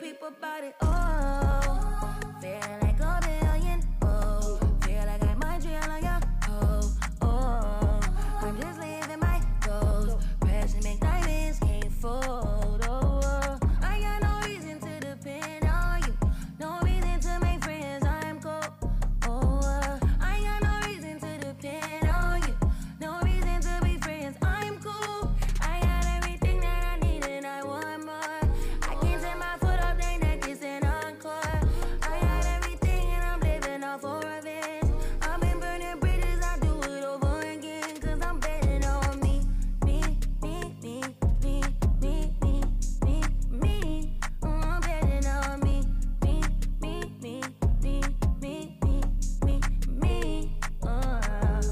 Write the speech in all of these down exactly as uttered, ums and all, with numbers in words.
deep about it all. Feeling like a billion, oh. Feel like I might dream like a oh, oh. I'm just living my goals. Pressure make diamonds can't fold, oh, oh. I got no reason to depend on you. No reason to make friends, I'm cold, oh, oh. I got no reason to depend on you. No reason to be friends, I'm cool. I got everything that I need and I want more. I can't take my foot off their neck, it's an encore. I got everything and I'm living off for revenge. I've been burning bridges, I do it over again. Cause I'm betting on me, me, me, me, me, me, me, me, me. Oh, I'm betting on me, me, me, me, me, me, me, me, me. Oh.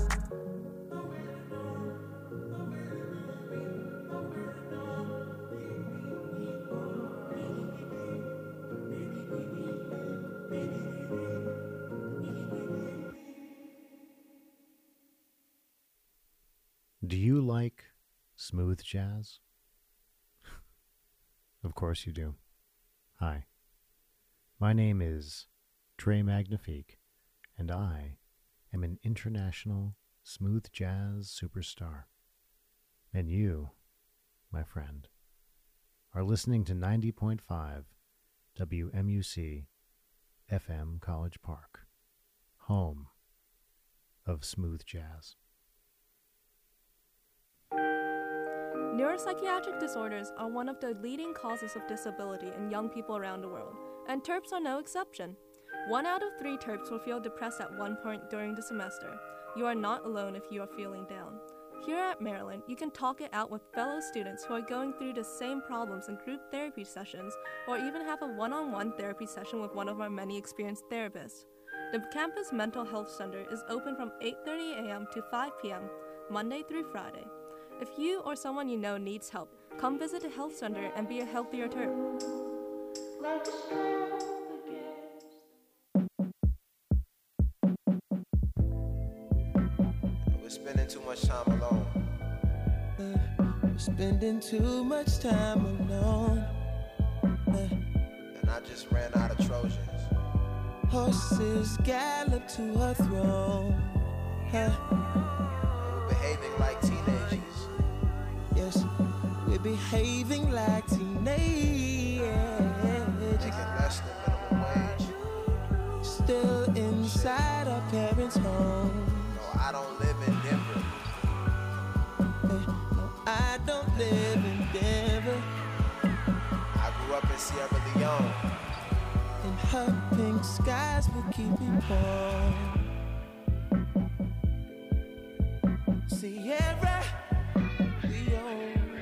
Do you like smooth jazz? Of course you do. Hi. My name is Trey Magnifique, and I am an international smooth jazz superstar. And you, my friend, are listening to ninety point five W M U C F M College Park, home of smooth jazz. Neuropsychiatric disorders are one of the leading causes of disability in young people around the world, and TERPs are no exception. One out of three TERPs will feel depressed at one point during the semester. You are not alone if you are feeling down. Here at Maryland, you can talk it out with fellow students who are going through the same problems in group therapy sessions, or even have a one-on-one therapy session with one of our many experienced therapists. The Campus Mental Health Center is open from eight thirty a.m. to five p.m., Monday through Friday. If you or someone you know needs help, come visit the health center and be a healthier TERP. We're spending too much time alone. Uh, we're spending too much time alone. Uh, and I just ran out of Trojans. Horses gallop to her throne. Uh, we're behaving like teenagers. Yes, we're behaving like teenagers. Making less than minimum wage. Still inside our parents' home. No, I don't live in Denver. Uh, no, I don't live in Denver. I grew up in Sierra Leone. And her pink skies will keep me warm. Sierra Leone.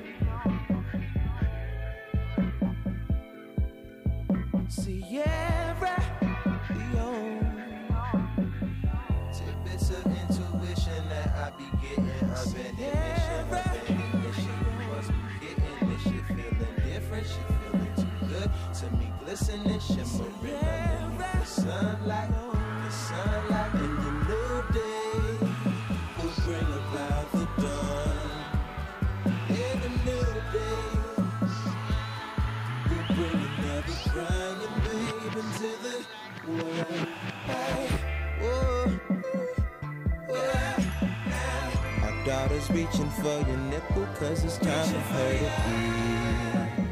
Sierra Leone. Tidbits of intuition that I be getting. Urban emission, urban emission. You must be getting this shit, feeling different. Shit feeling too good to me, glistening, shimmering underneath the sunlight. The sunlight in the new day will bring about the dawn. In the new days, we'll bring another crying babe into the world. Hey, whoa, whoa. Our daughter's reaching for your nipple, cause it's time for her to eat.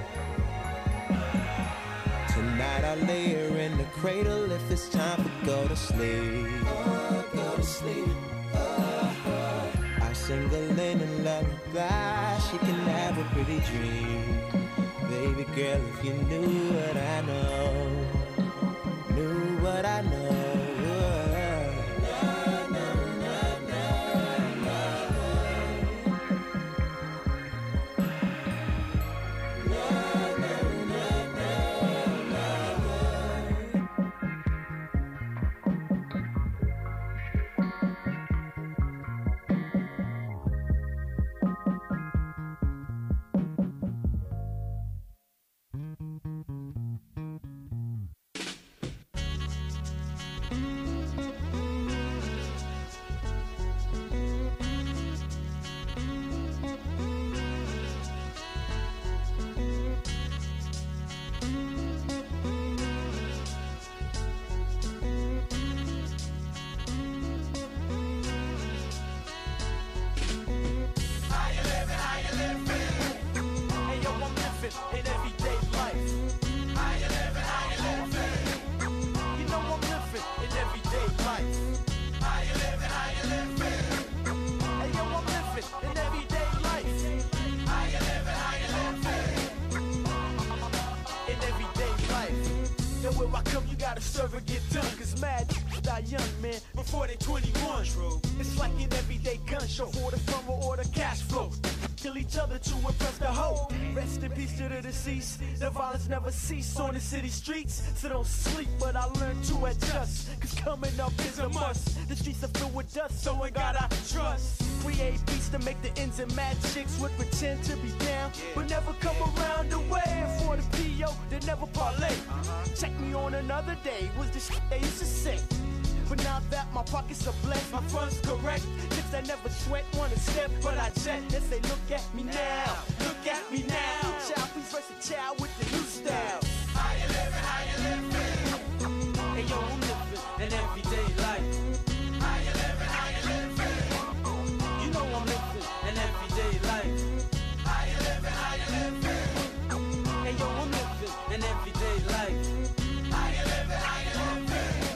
Tonight I lay her in the cradle if it's time to go to sleep. Oh, go to sleep. Oh, oh. I sing a linen lullaby, she can have a pretty dream. Baby girl, if you knew what I know, knew what I know. life. How you living, how you living? Hey yo, I'm living an everyday life. How you living, how you living? In everyday life. And where I come, you gotta serve and get done. Cause mad die young, man, before they twenty-one. True. It's like an everyday gun show. Order from or order cash flow. Kill each other to impress the hoe. Rest in peace to the deceased. The violence never cease on the city streets. So don't sleep, but I learned to adjust. Cause coming up is a must. The streets are filled with dust, so I gotta trust. Create beats to make the ends and mad chicks would pretend to be down, but never come around the way. For the P O, they never parlay. Check me on another day, was the shit they used to say. But now that my pockets are blessed, my funds correct. Chicks that never sweat, wanna step, but I jet. They say, look at me now, look at me now. Child, please verse a child with the new style. How you living, how you living? Hey yo, I'm living an everyday life. How you living, how you living? You know I'm living an everyday life. How you living, how you living? Hey yo, I'm living an everyday life. How you living, how you living?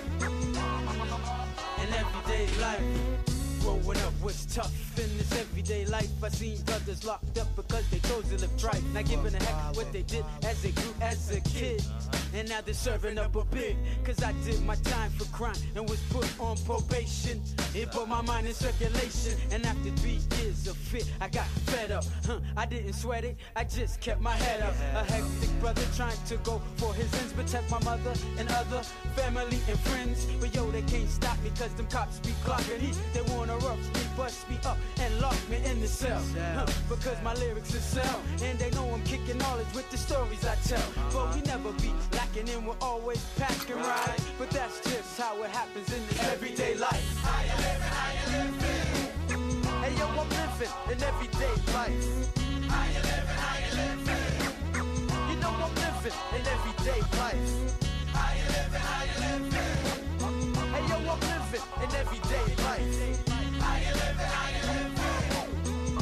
An everyday life. Growing up was tough in this everyday life. I seen brothers locked up because they chose to live trife. Not giving a heck what they did as they grew as a kid. And now they're serving up a big. Cause I did my time for crime and was put on probation. It put my mind in circulation. And after three years of fit, I got fed up. Huh, I didn't sweat it, I just kept my head up. A hectic brother trying to go for his ends, protect my mother and other family and friends. But yo, they can't stop me cause them cops be clocking heat. They wanna rough me, bust me up and lock me in the cell. Huh, because my lyrics are sell. And they know I'm kicking knowledge with the stories I tell. But we never be lacking in, we're always packing right. But that's just how it happens in this everyday life. How you living, how you living? Hey yo, I'm living an everyday life. How you living, how you living? You know I'm living an everyday life. How you living, how you living? Hey yo, I'm living an everyday life. How you living, how you living?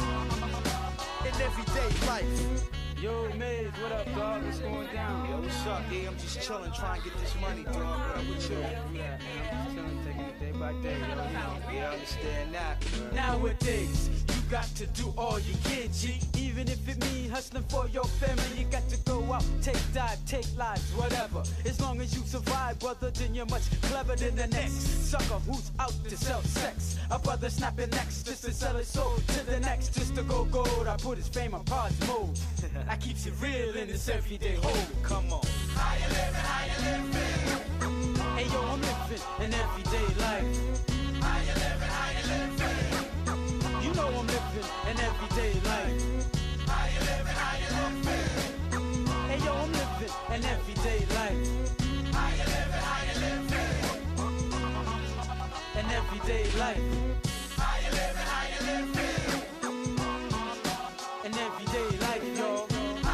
An everyday life. Yo, Maze, what up, dog? What's going down? Yo, what's up, E? I'm just chilling, trying to get this money, dog. What up with you? Yeah, man, I'm just chilling, taking it day by day, yo. Yeah, I understand that. Nowadays, you got to do all you can, G. Even if it means hustling for your family, you got to go out, take dive, take lives, whatever. As long as you survive, brother, then you're much clever than the next sucker who's out to sell sex. A brother snapping necks just to sell his soul to the next, just to go gold. I put his fame on pause mode. I keeps it real in this everyday hole. Come on. How you living, how you living? Hey yo, I'm living an everyday life. How you living, how you living? You know I'm living an everyday life. How you living, how you living? Hey yo, I'm living an everyday life. How you living, how you living? An everyday life. How you living, how you living? An everyday life, y'all.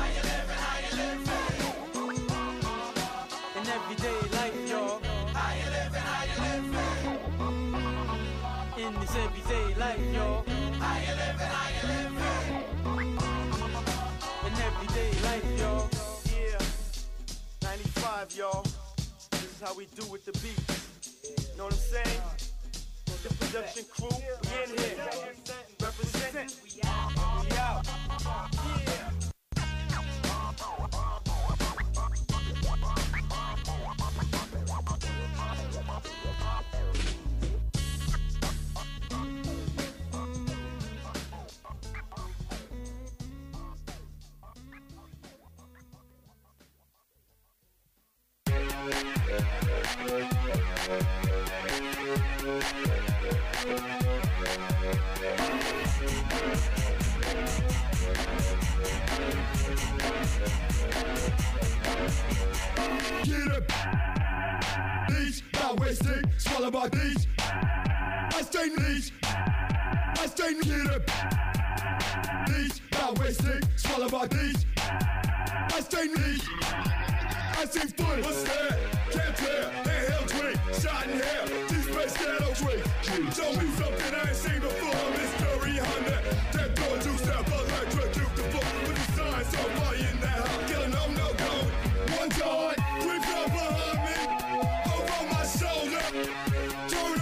Everyday life, y'all. How you living, how you living? In this everyday life, y'all. How you living, how you living? In everyday life, y'all. Yeah, ninety-five, y'all. This is how we do with the beats. Know what I'm saying? The production crew, we in here. Representing, we out. We out. Yeah. Get up, these, not wasting, swallow my these. I stay these, I stay get up, these, not wasting, swallow my these. I stay these, I see foot, what's that? Can't tell, handheld drink, shot in hell, T-Space ghetto drink. Show me something I ain't seen before, mystery Honda. That door juice, that electrocute the floor with the sign, somebody in that house, killing no, no, go. One time, three fell behind me, over my shoulder. Turn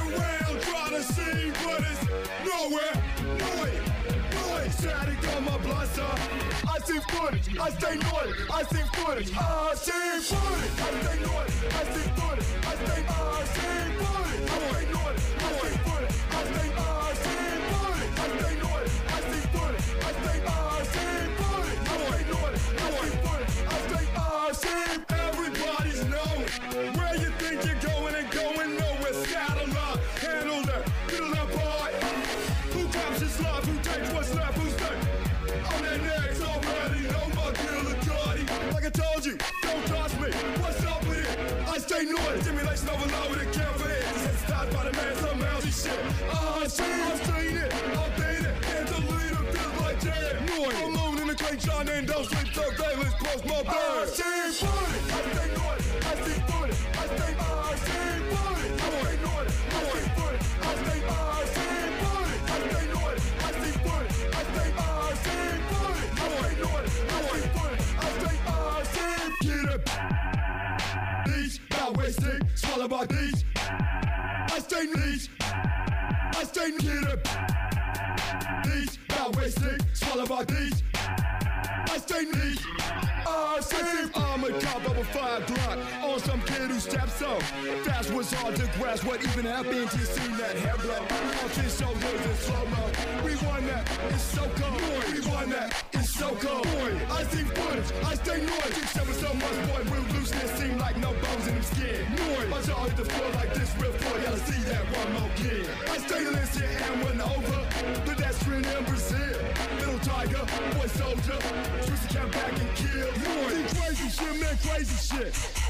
nowhere. Noise, noise. Static on my blood, sir. I see footage. I stay naughty. I see footage. I see footage. I stay naughty. I see footage. I stay. I see footage. I stay naughty. I see footage. I stay. I see footage. I stay naughty. I see footage. I stay. I see footage. I stay naughty. I see footage. I stay. I see. Everybody's knowing where you think you're going and going nowhere. Scatter love. Handle that. Middle that part. Who captures love? Who takes what's left? Who's next? On that next already. No more killer Cardi. Like I told you, don't toss me. What's up with it? I stay naughty. Stimulation overload with a care for it. Sensitized by the man, some mousy shit. I see, I've seen it. I've been it. And the leader feels like jam. Naughty. I'm moving in the great John and don't sleep so day. Let's close my bed. I see footage. I stay naughty. I see footage. I stay, I see footage. I stay naughty. I see footage. I stay, I see footage. I stay naughty. I see footage. I stay, I see footage. I stay naughty. I see footage. I stay, I see. Get up. These, not wasting. Swallow my these. I stay these. I stay get up. These, not wasting. Swallow my these. I stay these. I see I'm a cop of a five block on some kid who steps up. That's what's hard to grasp. What even happened to see that hair blow off his shoulders in slow mo. We won that. It's so cold. We won that. It's so cold. I see footage. I stay noise. Six seven so much boy. Real looseness seem like no bones in him skin. Noise. My jaw hit the floor like this real floor. Gotta see that one more kid. I stay listen and went over. Pedestrian in Brazil. Little tiger, boy soldier. Juicy came back and killed. See crazy shit, man, crazy shit.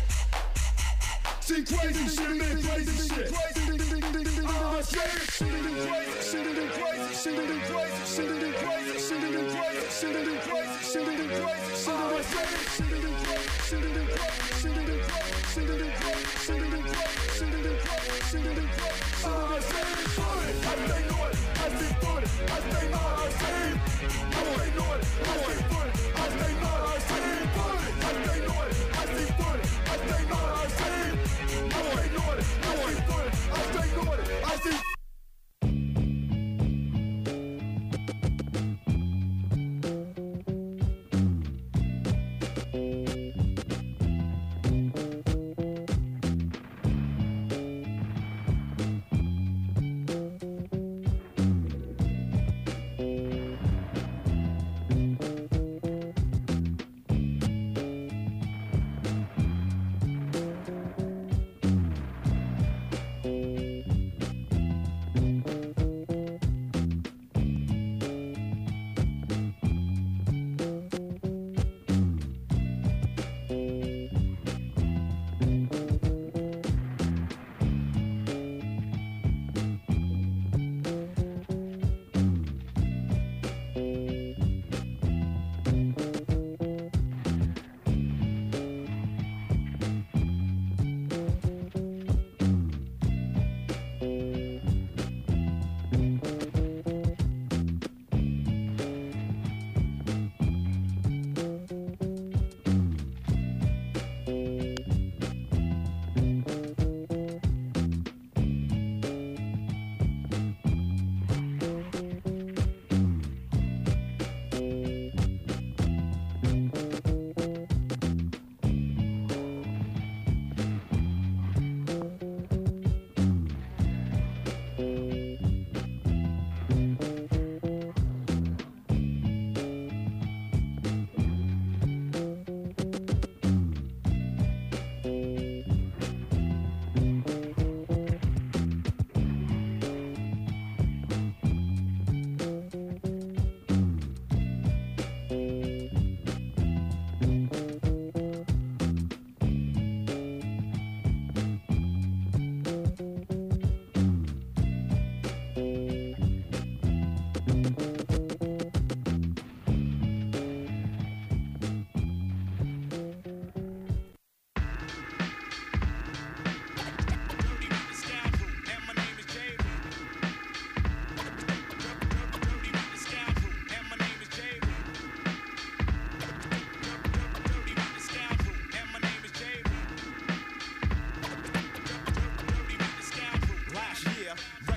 See crazy shit, man, crazy shit. Ah, shit, shit it in crazy, shit it in crazy, shit it in crazy, shit it in crazy, shit it in crazy, shit it in crazy, shit it in crazy, shit it in crazy, shit it in crazy, shit it in crazy, shit it in crazy, shit it in crazy, shit it in crazy, shit it in crazy, shit it in crazy. Ah, shit, footage, I stay naughty, I see footage, I stay naughty, I see, I stay naughty, I see footage, I stay naughty, I see footage, I stay naughty, I see footage, I stay naughty, I see, I stay naughty, I see footage, I stay naughty, I see.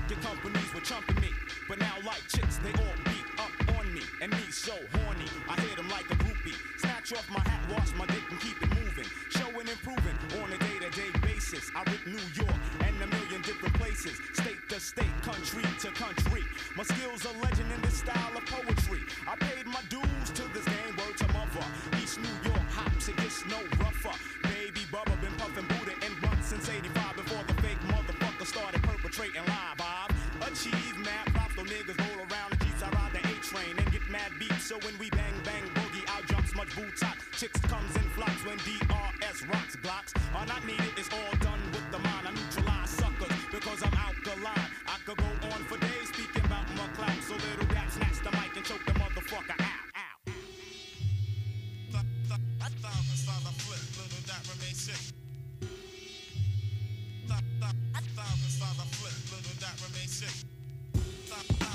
your companies were chumping me. But now like chicks, they all beat up on me. And me so horny, I hit them like a groupie. Snatch off my hat, wash my dick and keep it moving. Showing improving on a day-to-day basis. I rip New York and a million different places. State to state, country to country. My skills are legend in this style of poetry. I paid my dues to this game, word to mother. East New York hops, it gets no rougher. Baby Bubba been puffin' Buddha and blunt since eighty-five. Before the fake motherfucker started perpetrating live. I've achieved mad props, though niggas roll around the Jeeps. I ride the A-train and get mad beats. So when we bang, bang, boogie, out jumps much boots hot. Chicks comes in flocks when D R S rocks blocks. Are not needed, it's all done with the mind. I neutralize suckers because I'm alkaline. I could go on for days speaking about my clout. So little rap snatch the mic and choke the motherfucker out. Out. I thought I saw the flip, little that remain sick. I thought I saw the flip, little that remain sick. I thought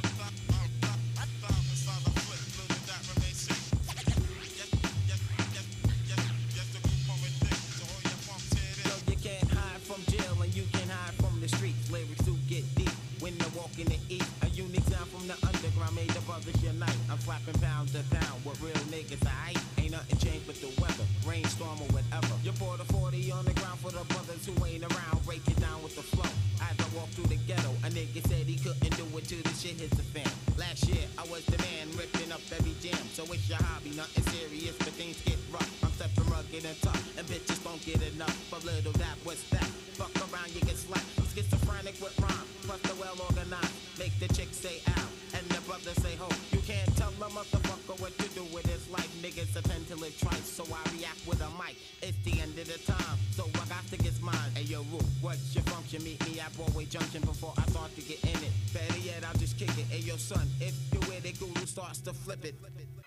I saw the flip, little that remain sick. Yes, yes, yes, yes, yes, the group on with dick, so all your pumps hit it. So you can't hide from jail and you can hide from the streets. Lyrics do get deep when they walk in the east. A unique sound from the underground made the brothers unite. I'm slapping pound to pound with real niggas. I ain't nothing changed but the weather, rainstorm or whatever. You pour the forty on the ground for the brothers who ain't around. Break it down with the flow. As I walk through the ghetto, a nigga said he couldn't do it till the shit hits the fan. Last year I was the man ripping up every jam. So it's your hobby, nothing serious, but things get rough. I'm stepping rugged and tough, and bitches don't get enough. But little that, what's that? Fuck around, you get slapped. I'm schizophrenic with rhyme, plus the well organized. Make the chick say ow, and the brother say ho. You can't tell a motherfucker what to do with his life. Niggas attend to live twice, so I react with a mic. It's the end of the time, so I got to get mine. Hey yo, Roo, what's your function? Meet me at Broadway Junction before I start to get in it. Better yet, I'll just kick it. Hey yo, son, if you with it, Guru starts to flip it.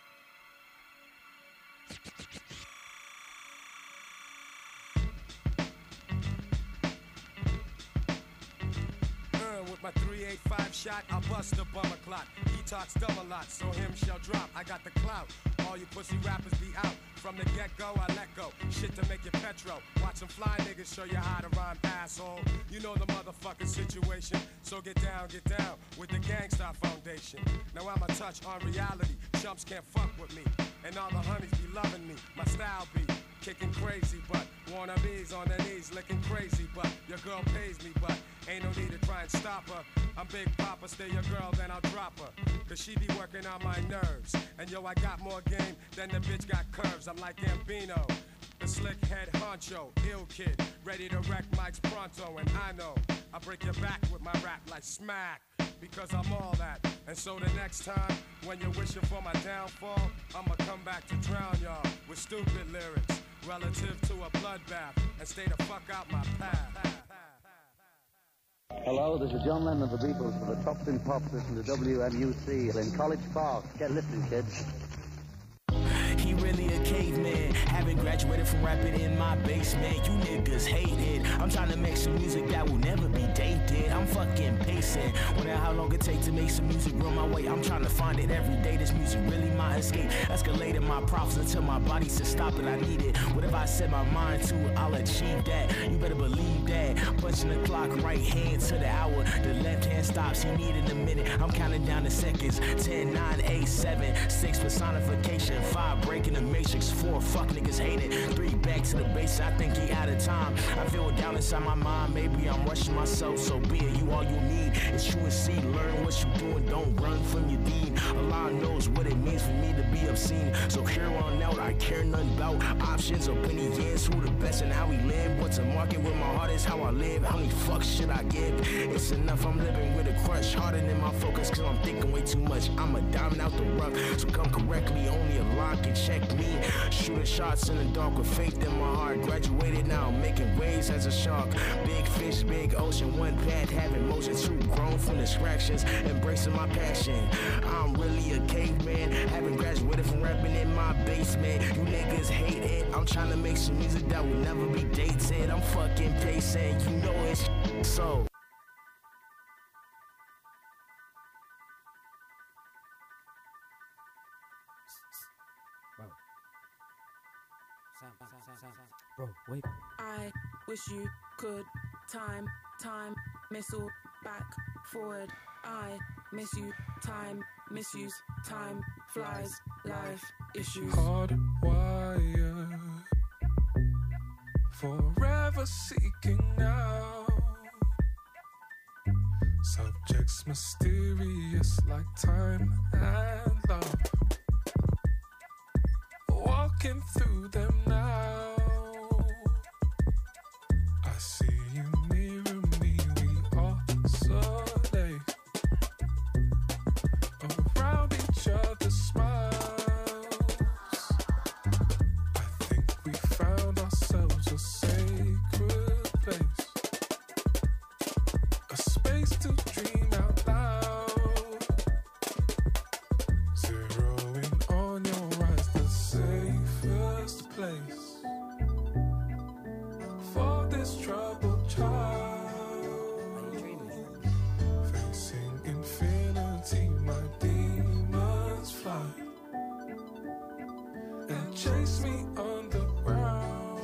With my three eighty-five shot, I'll bust the bummer clock. He talks dumb a lot, so him shall drop. I got the clout. All you pussy rappers be out. From the get-go, I let go. Shit to make it petro. Watch some fly niggas show you how to rhyme, asshole. You know the motherfucking situation. So get down, get down with the Gangstar Foundation. Now I'm a touch on reality. Chumps can't fuck with me. And all the honeys be loving me. My style be kicking crazy, but wannabes on their knees licking crazy, but your girl pays me, but ain't no need to try and stop her. I'm Big Papa, stay your girl, then I'll drop her. Cause she be working on my nerves. And yo, I got more game than the bitch got curves. I'm like Gambino, the slick head honcho, ill kid, ready to wreck mics pronto. And I know I break your back with my rap like smack, because I'm all that. And so the next time, when you're wishing for my downfall, I'ma come back to drown y'all with stupid lyrics relative to a bloodbath, and stay the fuck out my path. Hello, this is John Lennon of the Beatles for the Top Ten Pops. Listen to W M U C in College Park. Get listening, kids. He really a caveman. Haven't graduated from rapping in my basement. You niggas hate it. I'm trying to make some music that will never be dated. I'm fucking pacing. Wonder how long it take to make some music run my way. I'm trying to find it every day. This music really my escape. Escalating my props until my body says stop it. I need it. Whatever I set my mind to, I'll achieve that. You better believe that. Punching the clock, right hand to the hour. The left hand stops. You need in a minute. I'm counting down the seconds. ten, nine, eight, seven, six personification. five breaking the matrix. four fuck niggas hate it. three back to the base. I think he out of time. I feel down inside my mind. Maybe I'm rushing myself. So be it. You all you need. It's true and see. Learn what you doing. Don't run from your deed. Allah knows what it means for me to be obscene. So here on out, I care nothing about options or penny years. Who the best and how we live. What's a market with my heart is how I live. How many fucks should I give? It's enough. I'm living with a crush. Harder than my focus. Cause I'm thinking way too much. I'm a diamond out the rough. So come correctly. Only a lock can check me. Shooting shots in the dark with faith in my heart. Graduated now, making waves as a shark. Big fish, big ocean, one path, having motion. Two grown from distractions, embracing my passion. I'm really a caveman, haven't graduated from rapping in my basement. You niggas hate it. I'm trying to make some music that will never be dated. I'm fucking pacing, you know it's so. Bro, wait. I wish you could time, time, missile back forward. I miss you. Time, misuse. Time flies. Life issues. Hardwired, forever seeking now. Subjects mysterious like time and love. Walking through them now. I see you near me, we oscillate around each other's smiles. I think we found ourselves a sacred place, a space to dream out loud. Zeroing on your eyes, the safest place for this troubled child. Facing infinity, my demons fly and chase me underground.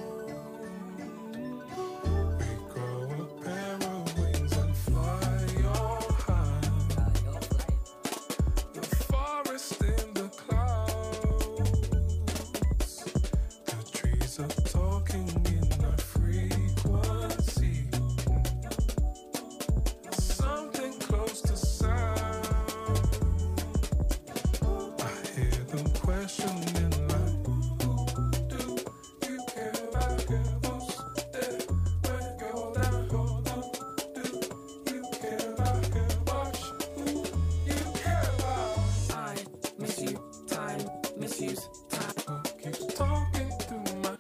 We grow a pair of wings and fly on high. The forest in the clouds. The trees are talking in our frequency. Something close to sound. I hear them questioning like, who do you care about? Girl, those there when you're down, hold on. Do you care about? Girl, watch who you care about. I miss you. Time, misuse. Time. Who keeps talking through my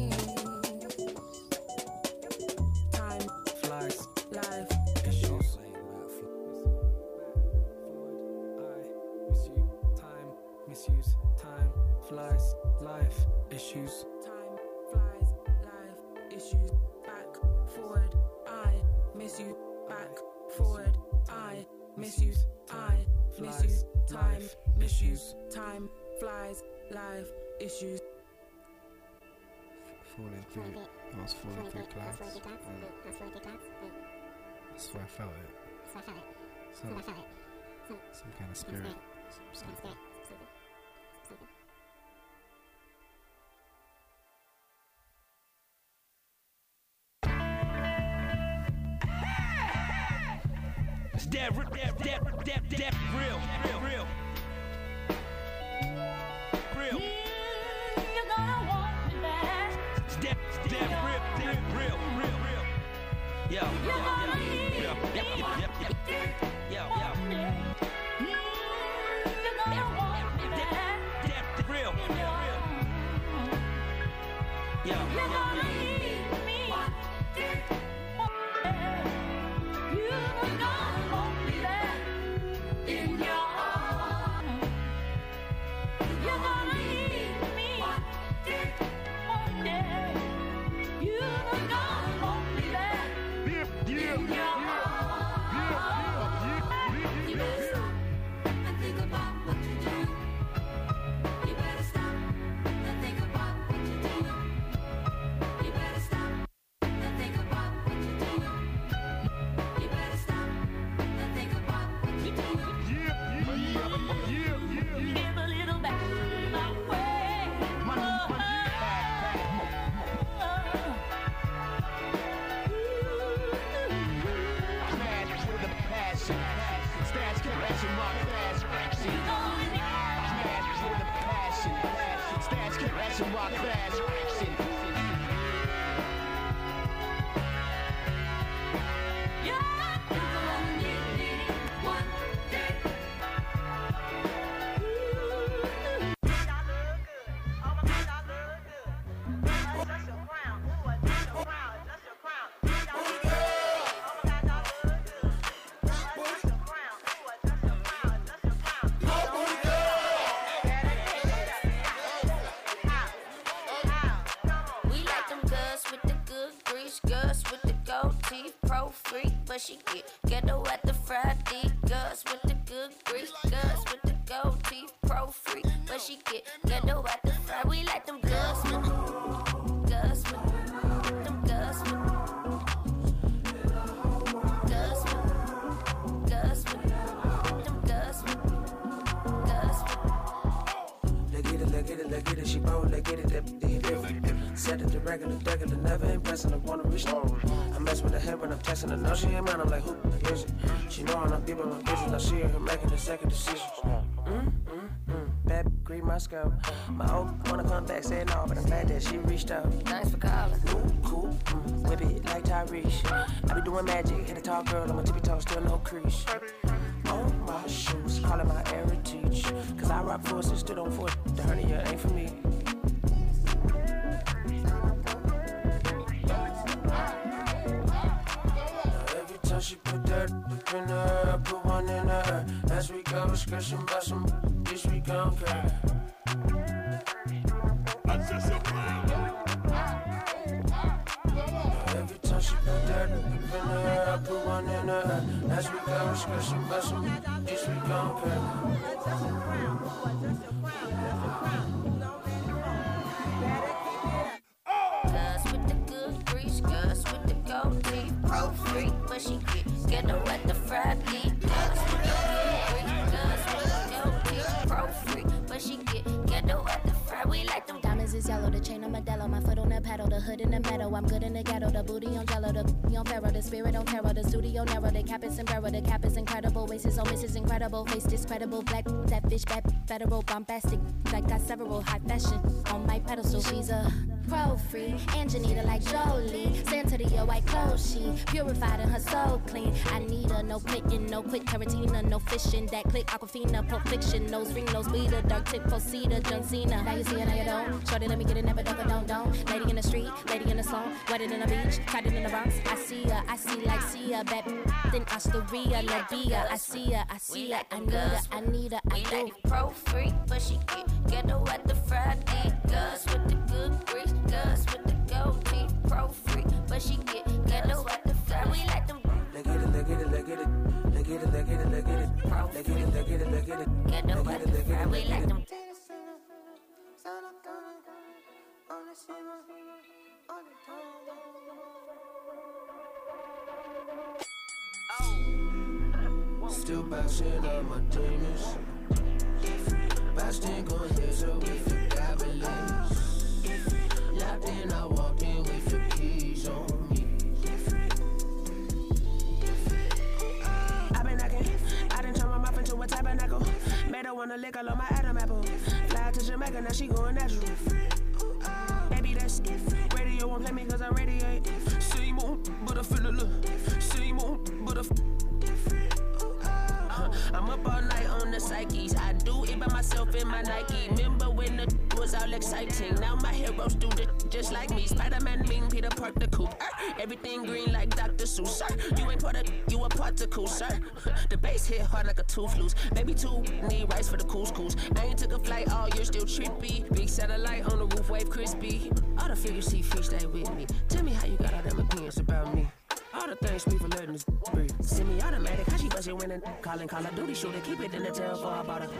Time flies. Life issues. Miss you. Time, misuse. Time flies. Life issues. Time flies. Life issues. Back, forward. I miss you. Back, forward. I misuse. I misuse. Time, misuse. Time flies. Life issues. Falling through, I was falling through clouds. Um, that's where I felt it. Some, some kind of spirit. Some, something. It's that, that, that, that, that real, real, real. Real. You're gonna want me back. It's that, that real, that real, real, real. Yo, yo, yo, yo, yo, yo, yo, yo. You're gonna want me back. That real, real, real. Yo, You're yo, gonna yo. need me. You're gonna want me back in your arms. You're gonna need me one day. You're gonna want me back in your arms. You better stop and think about what you're doing. You better stop and think about what you're doing. You better stop and think about what you're doing. You better stop and think about what you're doing. Give a little back my way. Smash with a passion. Smash caressing my fast action. Smash with a passion. Smash caressing my fast action. You're gonna need me one day. We like them girls with the good grease, girls with the gold teeth, pro freak, but she get ghetto at the Friday. Girls with the good grease, girls with the gold teeth, pro freak, but she get ghetto at the Friday. We like them girls with the girls with them girls with girls with girls. regular, degular, never impressing. I wanna reach low. I mess with the head when I'm texting her. Now she ain't mine. I'm like, who is it? She know I'm not people, my business. Now she and her making a second decision. Mm, mm, mm. Bad green my scalp. My old wanna come back, say no, but I'm glad that she reached out. Thanks for calling. Cool, cool. Mm. Whip it like Tyrese. I be doing magic, hit a tall girl on my tippy toes, still no crease. On my shoes, call it my heritage. Cause I rock forces, still don't force. The hernia ain't for me. Every time she put that in her, I put one in her. As we go, discussion about some bitch we gon' care. Every time she put that in her, I put one in her. As we go, discussion about some bitch we gon' care. Girls with the good grease, girls with the gold teeth, pro freak, but she get get her at the Friday. Girls with the good grease, girls with the gold teeth, pro freak, but she get get her at the Friday. We like them diamonds is yellow, the chain on Modelo, my foot on the pedal, the hood in the meadow. I'm good in the ghetto, the booty on jello, the booty on Pharaoh, the spirit on terror, the studio narrow, the cap is sombrero, the cap is incredible, waist is on missus incredible, face discredible, black that bitch bad, federal bombastic, like got several high fashion on my pedestal. She's a pro free, Angelina like Jolie, Santa Dior white clothes, she purified and her soul clean. I need her, no clicking, no quick Tarantino, no fishing, that click Aquafina, Pulp Fiction, nose ring, nose bleeder, dark tip, Posita, John Cena. Now you see it, now you don't. Shorty, let me get it, never don't, don't, don't. Lady in the street, lady in the slum, wedded in the beach, tried it in the Bronx. I see her, I see like see her, back then Astoria, La Bia. I see her, I see her, I need her, I need her, I we do. like the pro freak, but she get get her at the Friday. Girls with the good grease, girls with the gold teeth, pro freak, but she get get her at the Friday. We like them. Look at it, look at it, look at it, look at it, look at it, look at it, look at it, look at it, look at it, get her at the Friday. We like them. Still bouncing on my demons. Bouncing going heads up with the Cavaliers. Locked in, I walked in with the keys on me. I've been knocking, I done turned my mouth into a tabernacle. Made her wanna lick all on my Adam apple. Fly to Jamaica, now she going natural. Baby, that's radio won't play me cause I radiate. See moon, but I feel a look. See moon, but I feel. I'm up all night on the psyches. I do it by myself in my Nike. Remember when the was all exciting? Now my heroes do the just like me. Spider-Man, Ming, Peter Parker, Cooper. Everything green like Doctor Seuss, sir. You ain't part of, you a particle, sir. The bass hit hard like a tooth loose. Baby two need rice for the couscous. I ain't took a flight all year, still trippy. Big satellite on the roof, wave crispy. All the figures see fish, stay with me. Tell me how you got all them opinions about me. All the things me for letting this breathe. Semi-automatic, how she bustin' winning. Calling Call of Duty shooter, keep it in the tail for I bought her.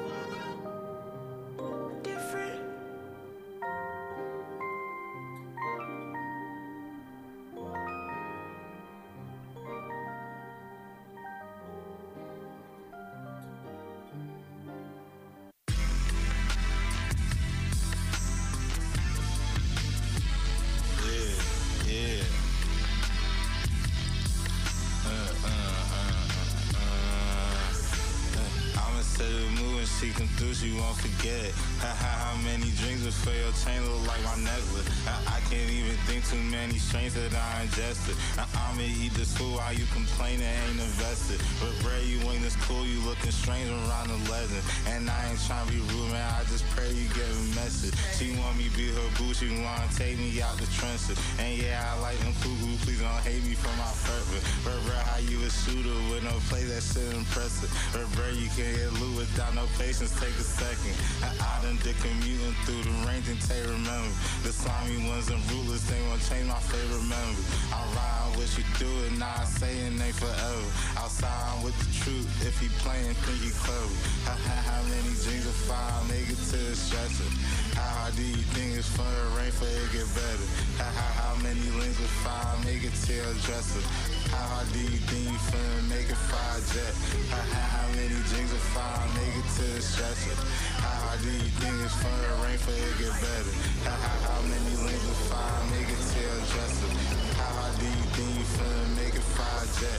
She come through, she won't forget. How many drinks before your chain look like my necklace? I, I can't even think too many strains that I ingested. Now I'ma eat this food while you complaining ain't invested. But Ray, you ain't this cool, you looking strange around the legend. And I ain't trying to be rude, man, I just pray you get a message. She want me be her boo, she wanna take me out the trenches. And yeah, I like them cuckoo, please don't hate me for my purpose. But bro, how you a shooter with no play, that shit impressive. But bro, you can't get loot without no patience, take a second. I, I done did commuting through the range and they remember. The slimy ones and rulers, they won't change my favorite members. I ride with you through it, now I say it ain't forever. Outside I'm with the truth, if he playing, think he clever. How, how, how many dreams of fire make it to the stretcher? How hard do you think it's fun to rain for it get better? How, how, how many links of fire make it to your dresser? How hard do you think you finna make it fire jet. How, how, how many drinks will find nigga to the stretcher? How hard do you think it's for the rain for it to get better? How, how, how many links will find nigga tail dresser? How hard do you think you finna make it five jet?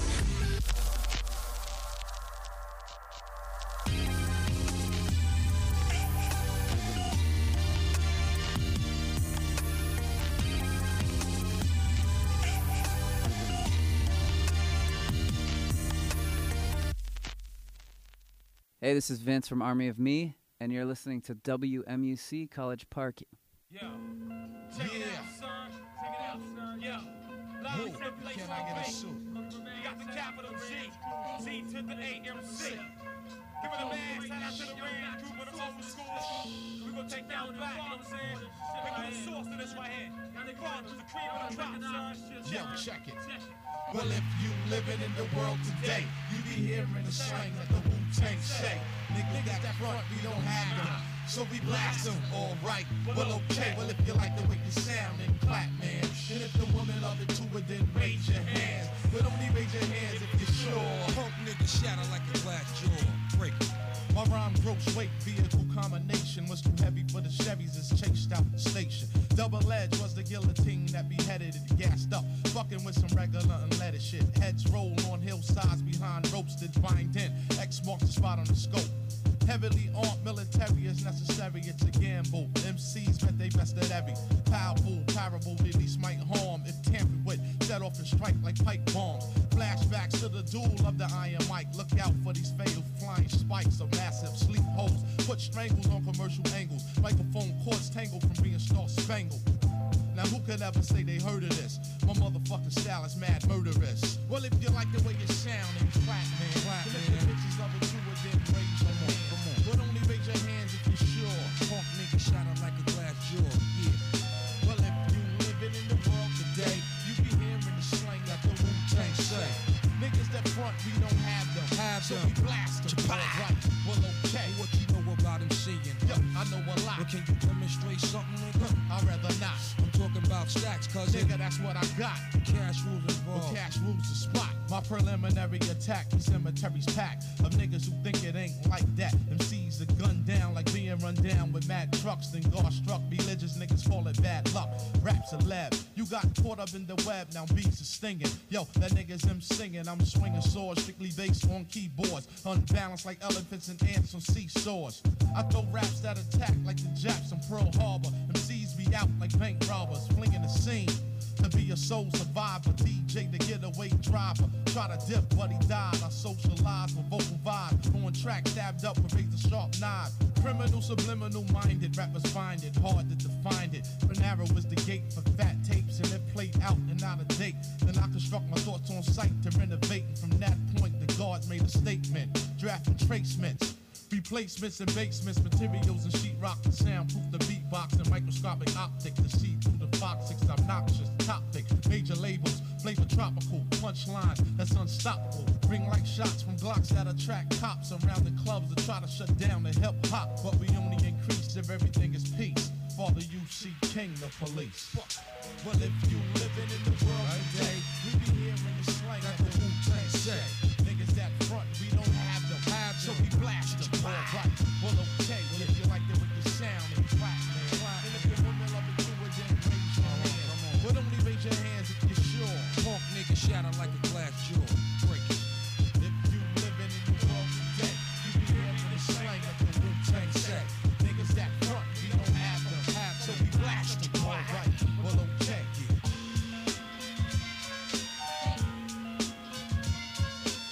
Hey, this is Vince from Army of Me, and you're listening to W M U C College Park. Yo, check it out, son. Check it out, son. Yo, live circulation. Can I get a suit? We got the capital G, C to the A M C. Give it a man, shout out to the Rand group of the old school. We gonna take down back, you know what I'm saying? Pick up the source of this right here. The fathers, the cream of the crop, son. Yo, check it. Well, if you living in the world today, you be hearing the slang that the Wu-Tang say. Niggas that front, we don't have them, so we blast them. All right, well, okay. Well, if you like the way you sound, then clap, man. And if the woman love it too, then raise your hands. But only raise your hands if you're sure. Punk nigga shatter like a glass jaw. Break it. My rhyme gross weight vehicle combination was too heavy for the Chevys, it's chased out the station. Double edge was the guillotine that beheaded it, gassed up, fucking with some regular unleaded shit. Heads roll on hillsides behind ropes that bind in. X marks the spot on the scope. Heavily armed military is necessary, it's a gamble. M Cs bet they best at every. Powerful, parable, release might harm if tampered with. Set off and strike like pipe bombs. Flashbacks to the duel of the Iron Mike. Look out for these fatal flying spikes of massive sleep holes. Put strangles on commercial angles. Microphone cords tangled from being star spangled. Now who could ever say they heard of this? My motherfucking style is mad murderous. Well, if you like the way you sound, then clap, man. Clap, man. If the bitches love it too, then raise your hand. Come on. But only raise your hands if you're sure. Punk nigga shatter like a glass jaw. Yeah. Well, if you living in the world today, you be hearing the slang that the Wu-Tang say. Niggas that front, we don't have them. Have so them. we blast them. All right. Well, okay. What you know about him seeing? Yo, I know a lot. But can you demonstrate something, nigga? I'd rather not. I'm talking about stacks, cuz nigga, that's what I got. Cash rules involved. With cash rules the spot. My preliminary attack, the cemetery's packed of niggas who think it ain't like that. M Cs are gunned down like being run down with mad trucks. Then God struck religious niggas call it bad luck. Raps a lab. You got caught up in the web, now beats are stinging. Yo, that nigga's him singing. I'm swinging swords, strictly based on keyboards. Unbalanced like elephants and ants on seesaws. I throw raps that attack like the Japs on Pearl Harbor. M Cs be out like bank robbers, flinging the scene. To be a soul survivor, D J the getaway driver. Try to dip, but he died. I socialized with vocal vibe. On track, stabbed up with razor sharp knife. Criminal, subliminal minded, rappers find it hard to define it. But narrow is the gate for fat tapes, and it played out and out of date. Then I construct my thoughts on sight to renovate. And from that point, the guards made a statement, drafting tracements. Replacements and basements, materials and sheetrock to soundproof the beatbox and microscopic optic to see through the Fox six obnoxious topic. Major labels, flavor tropical, punchline that's unstoppable. Ring like shots from Glocks that attract cops around the clubs to try to shut down the hip hop. But we only increase if everything is peace. Father U C King, the police. Well, if you living in the world today, we be hearing the slang that the Wu-Tang say. Niggas that front, we don't have them. Have so we blast them. All right. Well, okay. Well, if you like the way you sound, then clap, man. And if your women love it too, then raise your hands. But only raise your hands if you're sure. Punk nigga shatter like a glass jaw. Break it. If you living in the world today, you be hearing the slang that the Wu-Tang say. Niggas that front, we don't have them. Have so we blast them. All right. Well, okay.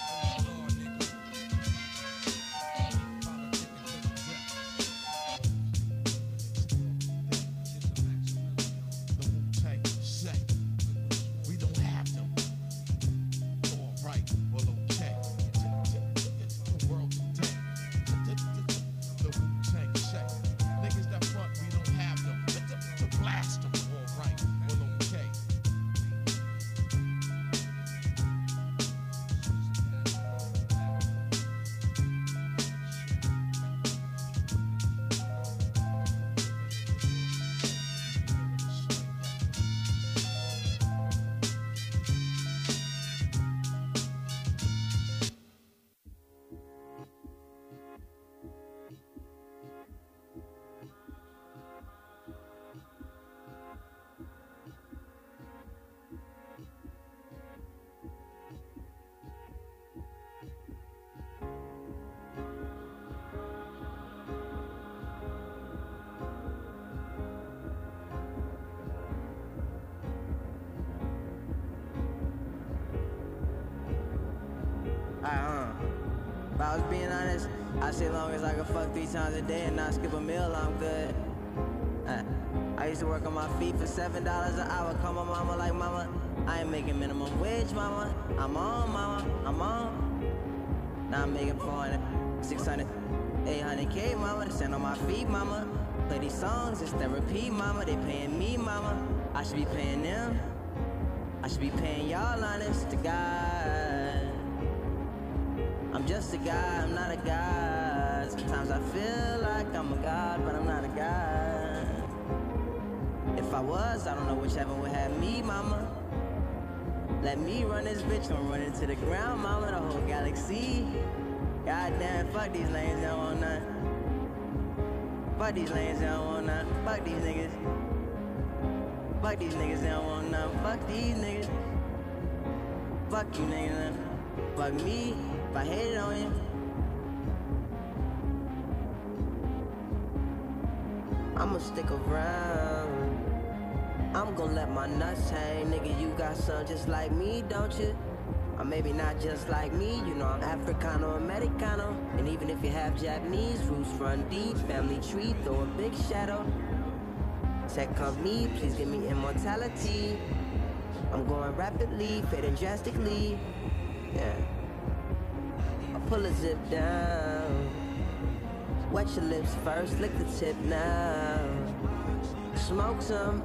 Alright, huh? If I was being honest, I say long as I can fuck three times a day and not skip a meal, I'm good. Uh, I used to work on my feet for seven dollars an hour. Call my mama like, mama, I ain't making minimum wage, mama. I'm on, mama, I'm on. Now I'm making four hundred, six hundred, eight hundred K, mama, to stand on my feet, mama. Play these songs, it's therapy, mama. They paying me, mama. I should be paying them. I should be paying y'all, honest to God. I'm just a guy, I'm not a god. Sometimes I feel like I'm a god, but I'm not a god. If I was, I don't know which heaven would have me, mama. Let me run this bitch, don't run into the ground, mama. The whole galaxy. Goddamn, fuck these lanes, they don't want none. Fuck these lanes, they don't want none. Fuck these niggas. Fuck these niggas, they don't want none. Fuck these niggas. Fuck you niggas. Fuck me, if I hated on you. I'ma stick around. I'm gonna let my nuts hang. Nigga, you got some just like me, don't you? Or maybe not just like me, you know I'm Africano, Americano. And even if you have Japanese roots, run deep, family tree, throw a big shadow. Tech company, please give me immortality. I'm going rapidly, fading drastically. Yeah. I pull a zip down. Wet your lips first, lick the tip now. Smoke some.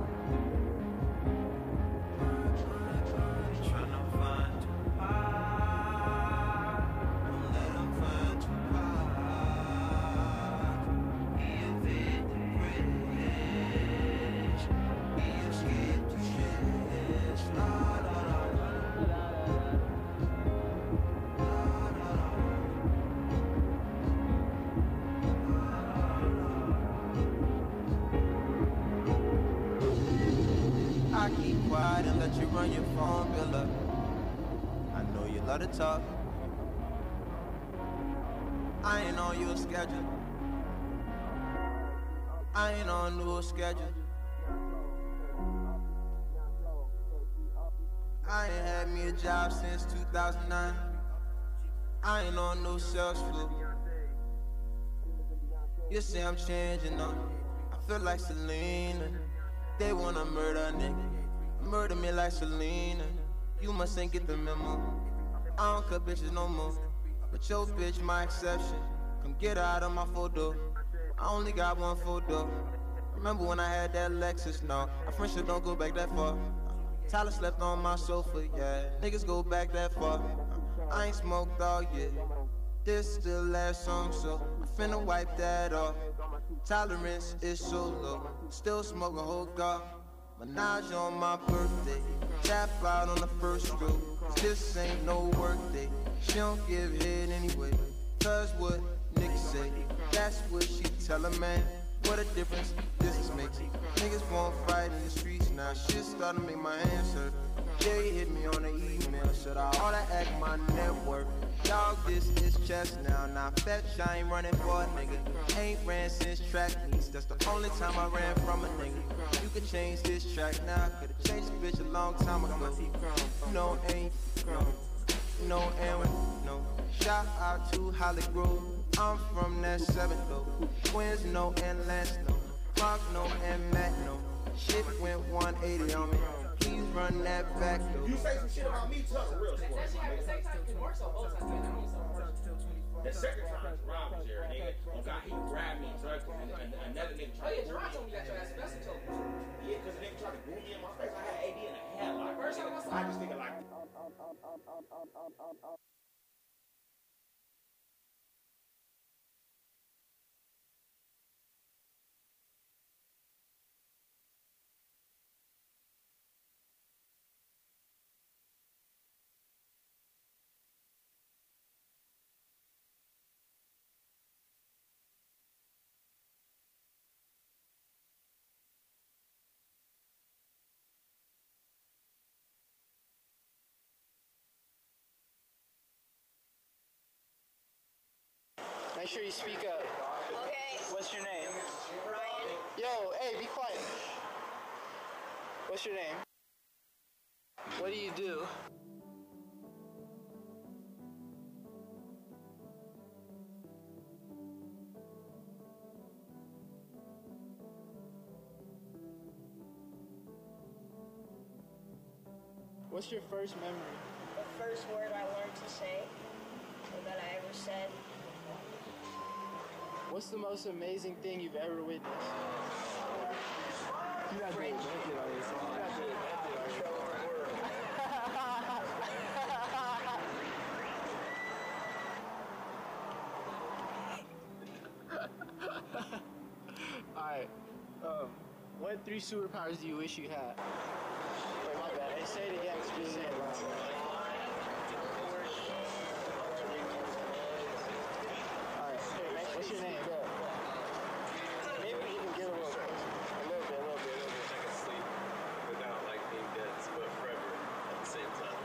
I keep quiet and let you run your phone bill up. I know you love to talk. I ain't on your schedule. I ain't on no schedule. I ain't had me a job since two thousand nine. I ain't on no sales floor. You say I'm changing up. I feel like Selena. They wanna murder a nigga. Murder me like Selena. You must ain't get the memo. I don't cut bitches no more. But your bitch my exception. Come get her out of my photo. I only got one photo. Remember when I had that Lexus? No, our friendship don't go back that far. Tyler slept on my sofa, yeah. Niggas go back that far. I ain't smoked all yet. This still last song, so I finna wipe that off. Tolerance is so low. Still smoking whole god. Menage on my birthday. Tap out on the first stroke. This ain't no work day. She don't give head anyway. Cause what niggas say. That's what she tell a man. What a difference this makes. Niggas won't fight in the streets now. Shit starting to make my hands hurt. Jay hit me on the email. Should I ought to act my network? Dog, this is chess now. Now fetch, I ain't running for a nigga. Ain't ran since track meets. That's the only time I ran from a nigga. You could change this track now. Could've changed this bitch a long time ago. No, ain't, no. No, and no. Shout out to Holly Grove. I'm from that seven though. Twins, no, and Lance, no. Clark, no, and Matt, no. Shit went one eighty on me. Please run that back though. You say some shit about me, too. Real sport. The second time is Rob was there, nigga. Oh God, he grabbed me, so and, and another nigga tried to boot me. Oh yeah, Gerard told me that your ass special. Yeah, because the nigga tried to boot me in my face. I had A D in a headlock. I just think like. Make sure you speak up. Okay. What's your name? Ryan. Yo, hey, be quiet. What's your name? What do you do? What's your first memory? The first word I learned to say, or that I ever said. What's the most amazing thing you've ever witnessed? You gotta do it, man. You gotta do it, Alright. Um, what three superpowers do you wish you had? Wait, my bad. Hey, say it again. Just say it loud. Alright, what's your name? Maybe you can get a little bit. A little bit, a little bit, a little bit. I can sleep without like being dead, but forever at the same time.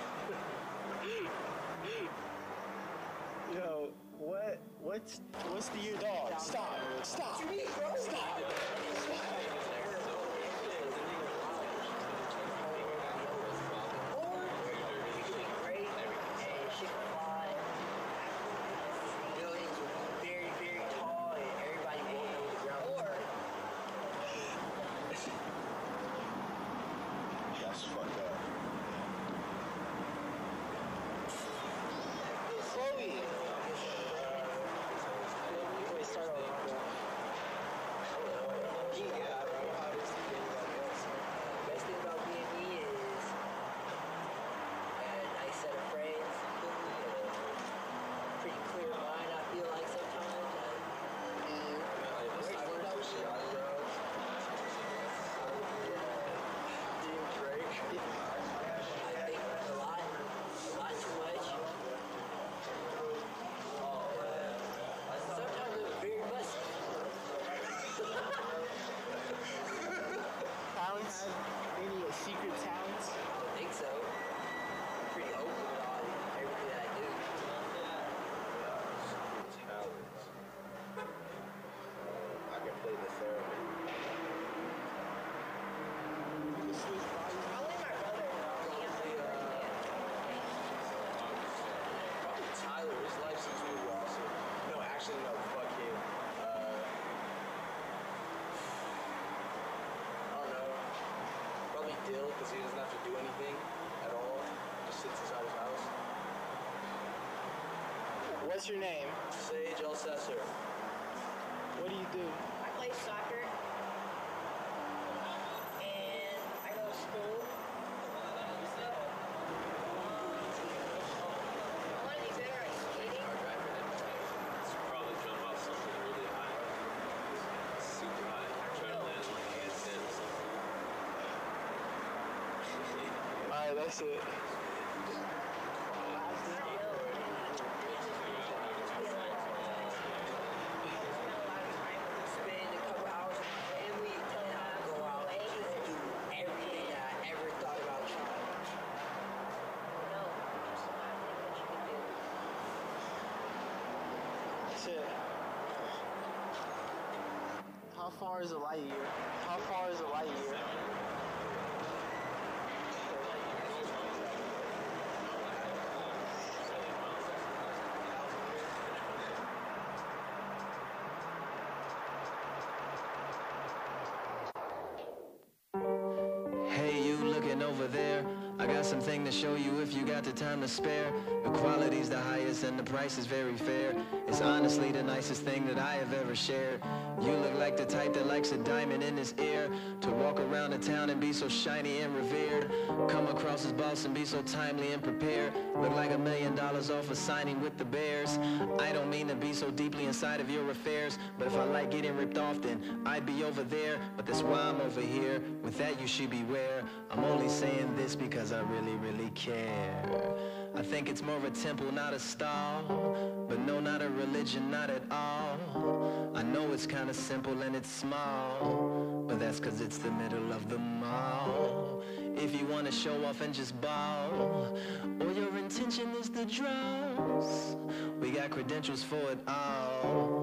Yo, what, what's, what's the year dog? Stop, stop, stop. That's fucked up. Chloe! Wait, start over. Yeah, bro. Obviously, anybody else. Best thing about being me is a nice set of friends, pretty clear mind. I feel like sometimes. And Drake, you know shit, bro. Drake. I think a lot, a lot too much. Sometimes it's very much. Talents? Any secret talents? I don't think so. I'm pretty open with all everything that I do. Talents. I can play the theremin. Probably Tyler. His life seems really awesome. No, actually, no. Fuck him. Uh, I don't know. Probably Dill, because he doesn't have to do anything at all. Just sits inside his house. What's your name? Sage Alcessor. What do you do? I play soccer. And I go to school. I want to be better at skating. Probably jump off something really high. Super high. Try to land like handstand or something. Alright, that's it. Spend a couple hours with my family, and I go out and just do everything that I ever thought about trying. No, it's not anything that you can do. That's it. How far is a light year? How far is a light year? Hey, you looking over there? I got something to show you if you got the time to spare. The quality's the highest and the price is very fair. It's honestly the nicest thing that I have ever shared. You look like the type that likes a diamond in his ear, to walk around the town and be so shiny and revered, come across as boss and be so timely and prepared. Look like a million dollars off a signing with the Bears. I don't mean to be so deeply inside of your affairs, but if I like getting ripped off, then I'd be over there. But that's why I'm over here. With that you should beware. I'm only saying this because I really, really care. I think it's more of a temple, not a stall, but no, not a religion, not at all. I know it's kinda simple and it's small, but that's cause it's the middle of the mall. If you wanna show off and just ball, or your intention is the draws, we got credentials for it all.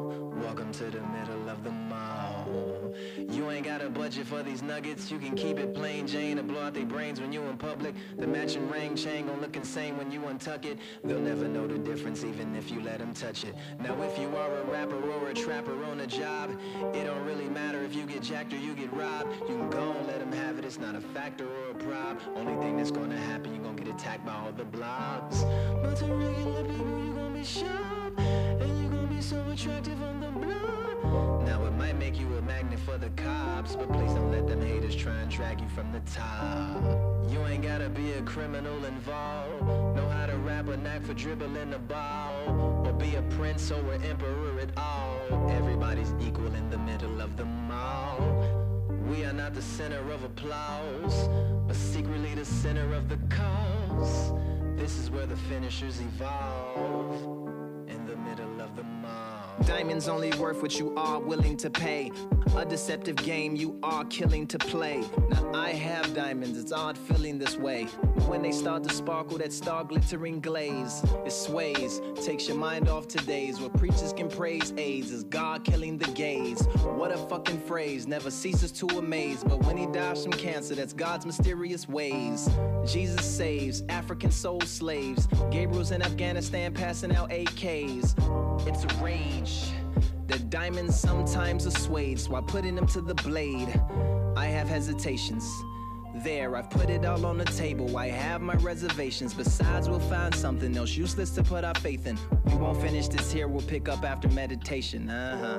welcome to the middle of the mall. You ain't got a budget for these nuggets, you can keep it plain Jane or blow out their brains when you in public. The matching ring chain gon' look insane when you untuck it. They'll never know the difference even if you let them touch it. Now if you are a rapper or a trapper on a job, it don't really matter if you get jacked or you get robbed. You can go and let them have it, it's not a factor or a prob. Only thing that's gonna happen, you gon' get attacked by all the blogs. But to regular people, you gon' be sharp, and you gon' be so attractive on the block. Now it might make you a magnet for the cops, but please don't let them haters try and drag you from the top. You ain't gotta be a criminal involved, know how to rap or knack for dribbling the ball, or be a prince or an emperor at all. Everybody's equal in the middle of the mall. We are not the center of applause, but secretly the center of the cause. This is where the finishers evolve, in the middle of the mall. Diamonds only worth what you are willing to pay. A deceptive game you are killing to play. Now I have diamonds, it's odd feeling this way. But when they start to sparkle, that star glittering glaze, it sways, takes your mind off today's. Where preachers can praise AIDS as God killing the gays. What a fucking phrase, never ceases to amaze. But when he dies from cancer, that's God's mysterious ways. Jesus saves African soul slaves. Gabriel's in Afghanistan passing out A Ks. It's a rage that diamonds sometimes are swayed, so I putting them to the blade. I have hesitations. There, I've put it all on the table. I have my reservations. Besides, we'll find something else useless to put our faith in. We won't finish this here, we'll pick up after meditation. Uh-huh.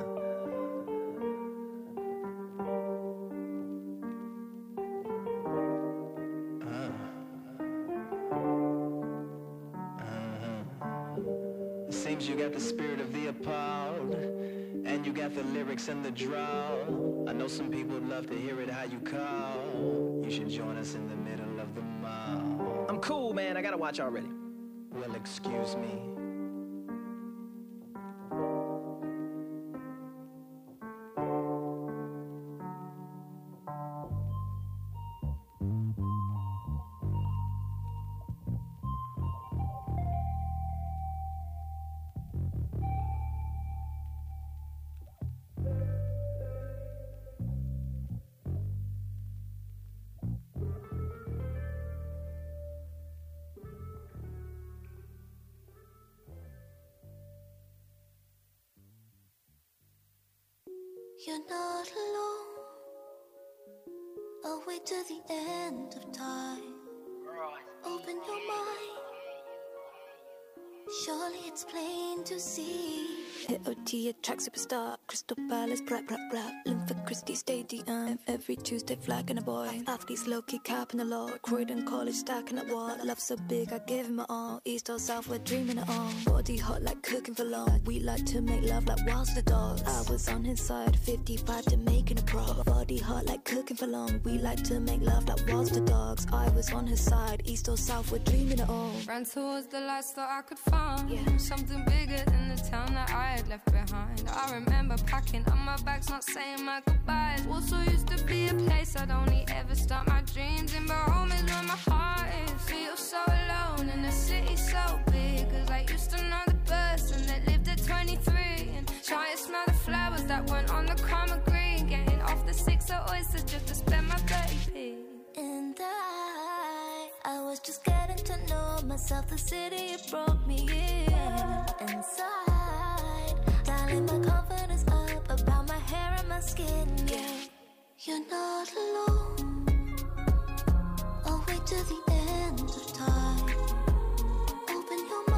You got the spirit of the appalled, and you got the lyrics and the drawl. I know some people would love to hear it how you call. You should join us in the middle of the mall. I'm cool, man, I gotta watch already. Well, excuse me. You're not alone. I'll wait till the end of time. Open your mind. Surely it's plain to see. Hit O T, a track superstar. Crystal Palace, brap, brap, brap. Linford Christie Stadium. Every Tuesday, flagging a boy. Athletes low key capping a lot. Croydon College stacking at wall. Love so big, I give him it all. East or South, we're dreaming it all. Body hot like cooking for long. We like to make love like whilst the dogs. I was on his side, fifty-five to making a pro. Body hot like cooking for long. We like to make love like whilst the dogs. I was on his side, East or South, we're dreaming it all. Ran towards the lights that I could find. Yeah. Something bigger than the town that I had left behind. I remember packing up my bags, not saying my goodbyes. Also used to be a place I'd only ever start my dreams in, but home is where my heart is. Feel so alone in a city so big, cause I used to know the person that lived at twenty-three, and try to smell the flowers that weren't on the common green. Getting off the six of oysters just to spend my thirty p. And I, I was just getting to know myself. The city, it brought me in. Inside, dialing my confidence up about my hair and my skin, yeah. You're not alone. I'll wait till the end of time. Open your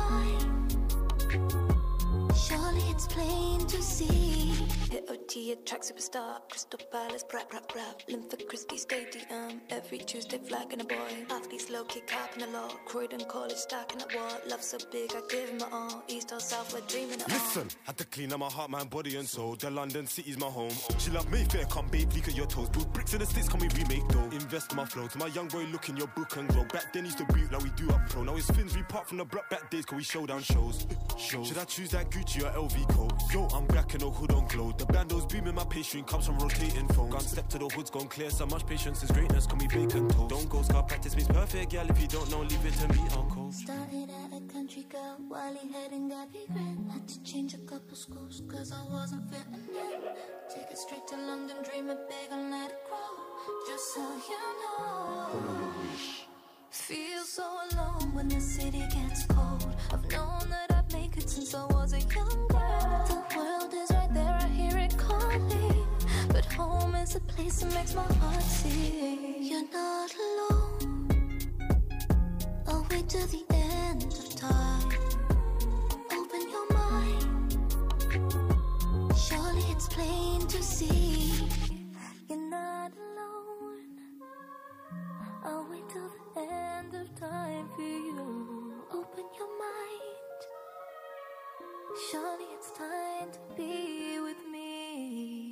mind. Surely it's plain to see. Hit O T, a track superstar. Crystal Palace, brap, brap, brap. Linford Christie Stadium. Every Tuesday, flagging a boy. Athletes low kick capping a lot. Croydon College stacking at what? Love so big, I give him it all. East or South, we're dreaming it all. Listen, had to clean up my heart, mind, body and soul. The London city's my home. She love Mayfair, come babe, leak at your toes. Put bricks in the sticks, can we remake though? Invest in my flow. To my young boy, look in your book and grow. Back then used to boot like we do up pro. Now it's fins, we part from the block back days, cause we show down shows. shows. Should I choose that Gucci or L V coat? Yo, I'm back in the hood on glow. The bando's beaming, my pastry comes from rotating phones. Gone step to the hood's gone clear, so much patience is greatness, can we bacon toast? Don't go scar practice means perfect, girl, if you don't know, leave it to me, I'll coast. Started at a country girl, Wally head and got regret. Had to change a couple schools cause I wasn't fitting in. Take it straight to London, dream it big and let it grow. Just so you know. Feel so alone when the city gets cold. I've known that I'd make it since I was a young girl. The world is right there, I hear it calling. But home is a place that makes my heart sing. You're not alone. I'll wait till the end of time. Open your mind. Surely it's plain to see. You're not alone. I'll wait till the end of time for you. Open your mind. Surely it's time to be with me.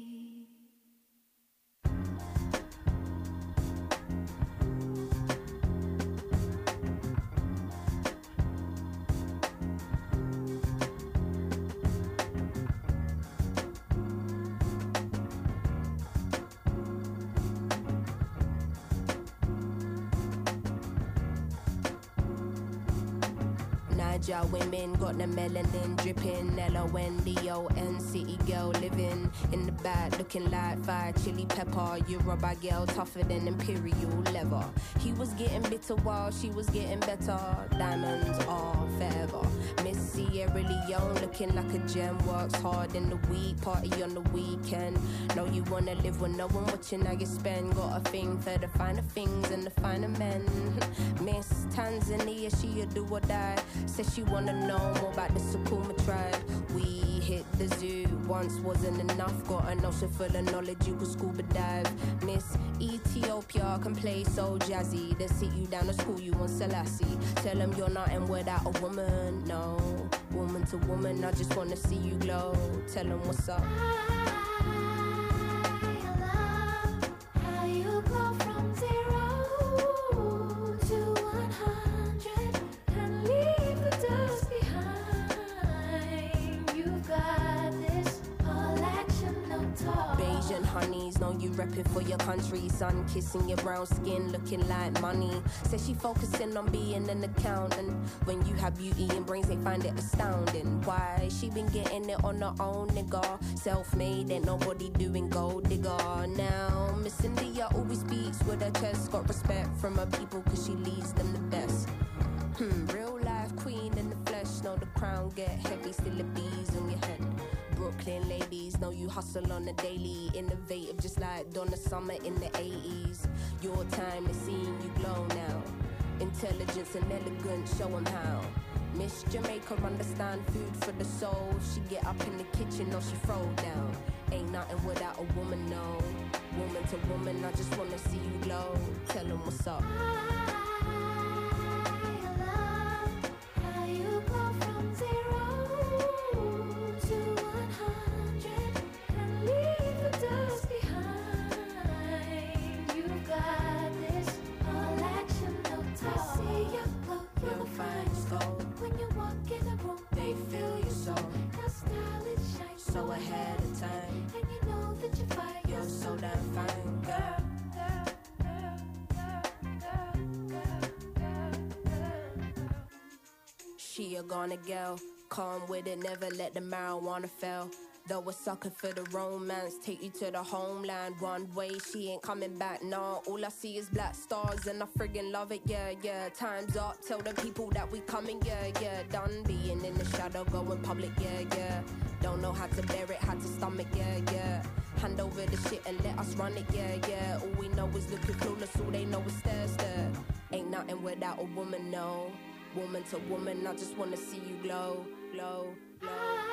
Niger women got the melanin dripping. L O N D O N, city girl living in the back, looking like fire chili pepper. Yoruba girl tougher than imperial leather. He was getting bitter while she was getting better. Diamonds are forever. Miss Sierra Leone looking like a gem. Works hard in the week, party on the weekend. Know you wanna live with no one watching how you spend. Got a thing for the finer things and the finer men. Miss Tanzania, she a do or die. Says she wanna know more about the Sukuma tribe. We hit the zoo, once wasn't enough. Got an ocean full of knowledge, you could scuba dive. Miss Ethiopia can play so jazzy. They sit you down to school, you on Selassie. Tell them you're nothing without a woman, no. Woman to woman, I just wanna see you glow. Tell them what's up. How you go from zero to one hundred and leave the dust behind. You've got this, all action, no talk. Bayesian honeys, know you repping for your country. Sun kissing your brown skin, looking like money. Says she focusing on being an accountant. When you have beauty and brains, they find it astounding. Why? She been getting it on her own, nigga. Self-made, ain't nobody doing gold digger. Now, Miss India always speaks with her chest. Got respect from her people cause she leads them the best. Hmm, real life queen in the flesh. Know the crown get heavy, still the bees on your head. Brooklyn ladies, know you hustle on a daily. Innovative just like Donna Summer in the eighties. Your time is seeing you glow now. Intelligence and elegance, show 'em how. Miss Jamaica understand food for the soul. She get up in the kitchen or she throw down. Ain't nothing without a woman, no. Woman to woman, I just wanna see you glow. Tell 'em what's up. How you go from zero to one hundred and leave the dust behind. You've got this, all action, no talk. I see your glow, you're the finest gold. When you walk in the room, They feel your soul. your style it shines So ahead of time. and you know that you're fine. You're so damn fine, girl. She a gonna girl, calm with it, never let the marijuana fail. Though a sucker for the romance, take you to the homeland. One way, she ain't coming back, nah. All I see is black stars and I friggin' love it, yeah, yeah. Time's up, tell the people that we coming, yeah, yeah. Done being in the shadow, going public, yeah, yeah. Don't know how to bear it, how to stomach, yeah, yeah. Hand over the shit and let us run it, yeah, yeah. All we know is looking clueless, all they know is stare, stare. Ain't nothing without a woman, no. Woman to woman, I just wanna see you glow, glow, glow.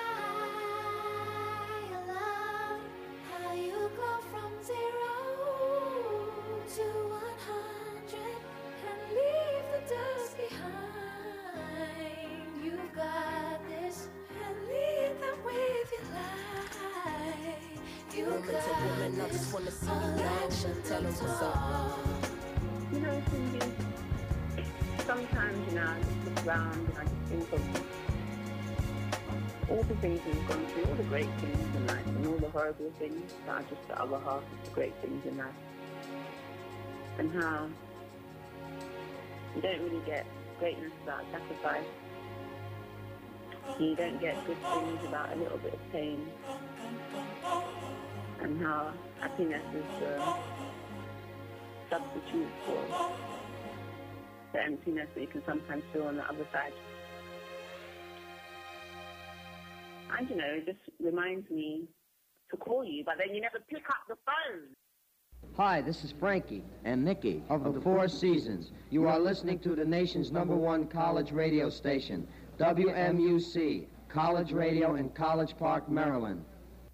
How you go from zero to one hundred and leave the dust behind. You've got this, and lead them with your life. You Woman to got woman, I just wanna see you all glow. action, Tell them what's up. You know, Cindy, sometimes, you know, I just look around and I just think of all the things we've gone through, all the great things in life, and all the horrible things that are just the other half of the great things in life. And how you don't really get greatness without sacrifice. you don't get good things without a little bit of pain. And how happiness is the substitute for the emptiness that you can sometimes feel on the other side. And you know, it just reminds me to call you, but then you never pick up the phone. Hi, this is Frankie and Nikki of the Four Seasons. You are listening to the nation's number one college radio station, W M U C, College Radio in College Park, Maryland.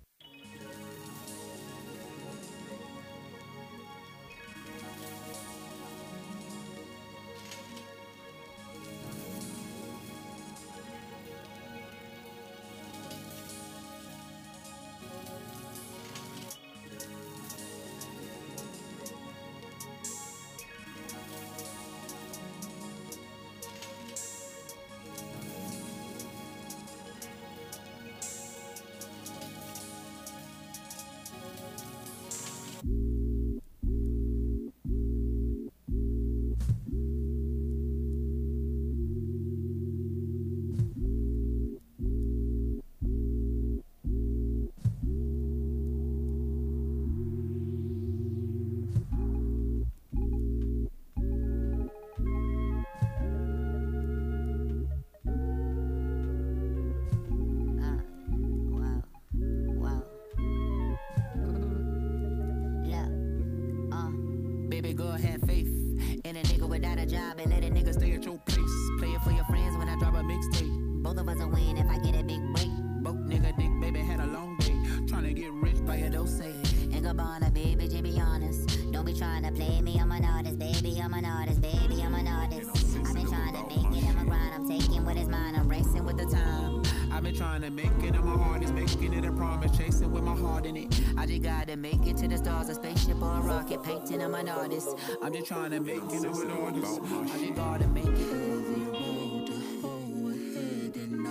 I'm just trying to make it with all this. I just gotta make it. The road to hold head and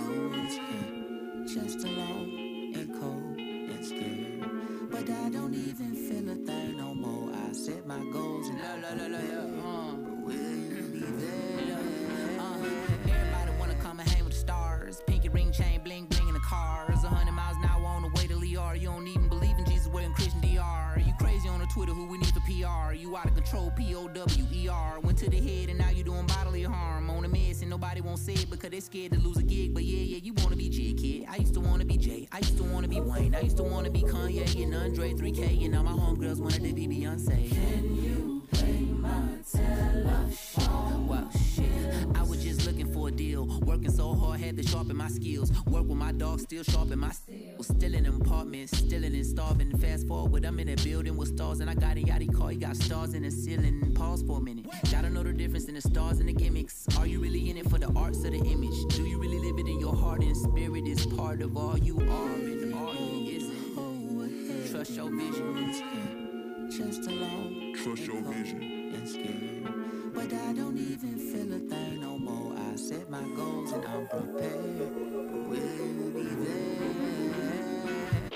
nose, just alone and cold and scared. But I don't even feel a thing no more. I set my goals and la la la la yeah. Uh, but will you be there? Uh, everybody wanna come and hang with the stars. Pinky ring chain, bling bling in the cars. A hundred miles an hour on the way to Liar. You don't even believe in Jesus, wearing Christian D R. You crazy on the Twitter? Who we need for P R? You out of control, P O W E R. Went to the head and now you doing bodily harm. On a mess and nobody won't say it because they scared to lose a gig. But yeah, yeah, you wanna be J, kid. I used to wanna be Jay. I used to wanna be Wayne. I used to wanna be Kanye and Andre three K. And all my homegirls wanted to be Beyonce. Can you play my telephone? Well, shit, I was just looking for a deal. Working so hard, had to sharpen my skills. Work with my dog, still sharpen my skills. Still in an apartment, still in and starving. Fast forward, I'm in a building with stars. And I got a yachty car, you got stars in the ceiling. Pause for a minute. Gotta know the difference in the stars and the gimmicks. Are you really in it for the arts or the image? Do you really live it in your heart and spirit is part of all you are? And all you isn't. Trust your vision. Just alone. Trust your vision. And scared. But I don't even feel a thing no more. I set my goals and I'm prepared. Will you be there?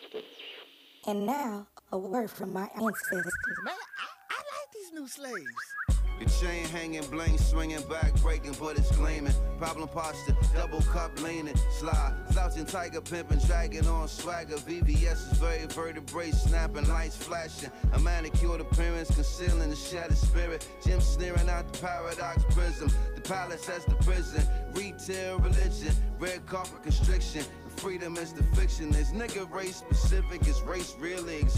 And now, a word from my ancestors. Man, I, I like these new slaves. The chain hanging, bling swinging, back breaking, but it's gleaming. Problem posture, double cup leaning, slide. Slouching, tiger pimping, dragging on swagger. V V S is very vertebrae, snapping, lights flashing. A manicured appearance, concealing the shattered spirit. Jim sneering out the paradox prism. The palace as the prison. Retail religion, red carpet constriction. Freedom is the fiction. Is nigga race specific? Is race really exist?